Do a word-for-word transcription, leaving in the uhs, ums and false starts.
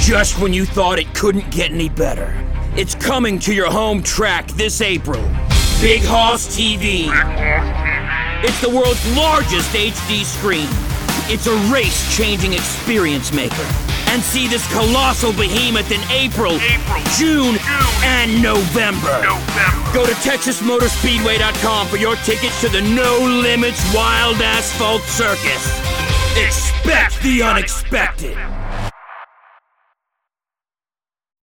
Just when you thought it couldn't get any better, it's coming to your home track this April. Big Hoss T V. It's the world's largest H D screen. It's a race-changing experience maker. And see this colossal behemoth in April, April June, June, and November. November. Go to Texas Motor Speedway dot com for your tickets to the No Limits Wild Asphalt Circus. Expect the unexpected.